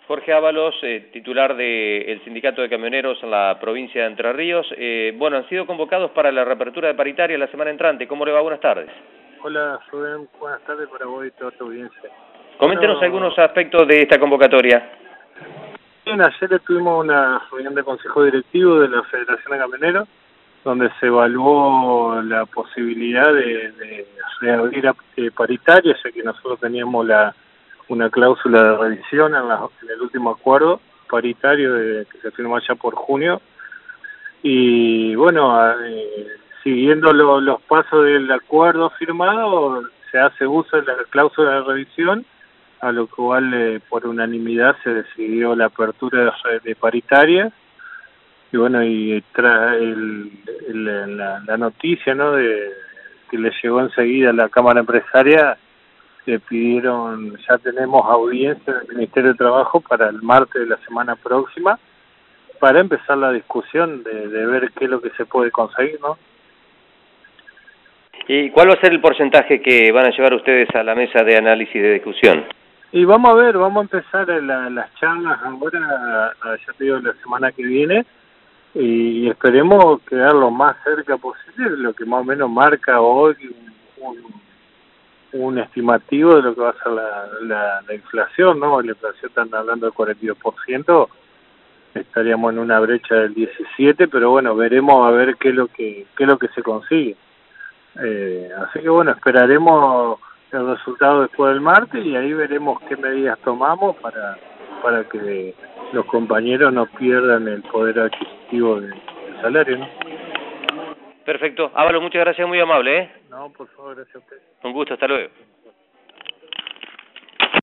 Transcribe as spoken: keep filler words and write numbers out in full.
Jorge Ábalos, eh, titular del Sindicato de Camioneros en la provincia de Entre Ríos. Eh, bueno, han sido convocados para la reapertura de paritaria la semana entrante. ¿Cómo le va? Buenas tardes. Hola, Rubén. Buenas tardes para vos y toda tu audiencia. Coméntenos Bueno, algunos aspectos de esta convocatoria. bien, ayer tuvimos una reunión de consejo directivo de la Federación de Camioneros, donde se evaluó la posibilidad de, de reabrir a eh, paritaria, ya que nosotros teníamos la una cláusula de revisión en, la, en el último acuerdo paritario de, que se firmó allá por junio. Y bueno, eh, siguiendo lo, los pasos del acuerdo firmado, se hace uso de la cláusula de revisión, a lo cual eh, por unanimidad se decidió la apertura de, de paritaria. Y bueno, y tra el, el, la, la noticia, ¿no?, de que le llegó enseguida a la Cámara Empresaria, le pidieron, ya tenemos audiencia del Ministerio de Trabajo para el martes de la semana próxima, para empezar la discusión de, de ver qué es lo que se puede conseguir, ¿no? ¿Y cuál va a ser el porcentaje que van a llevar ustedes a la mesa de análisis de discusión? Y vamos a ver, vamos a empezar la, las charlas ahora, ya te digo, la semana que viene, y, y esperemos quedar lo más cerca posible de lo que más o menos marca hoy un, un un estimativo de lo que va a ser la, la, la inflación, ¿no? La inflación están hablando del cuarenta y dos por ciento, estaríamos en una brecha del diecisiete, pero bueno, veremos a ver qué es lo que qué es lo que se consigue. Eh, así que bueno, esperaremos el resultado después del martes y ahí veremos qué medidas tomamos para para que los compañeros no pierdan el poder adquisitivo del, del salario, ¿no? Perfecto. Ábalos, muchas gracias, muy amable, ¿eh? No, por favor, gracias a usted. Un gusto, hasta luego.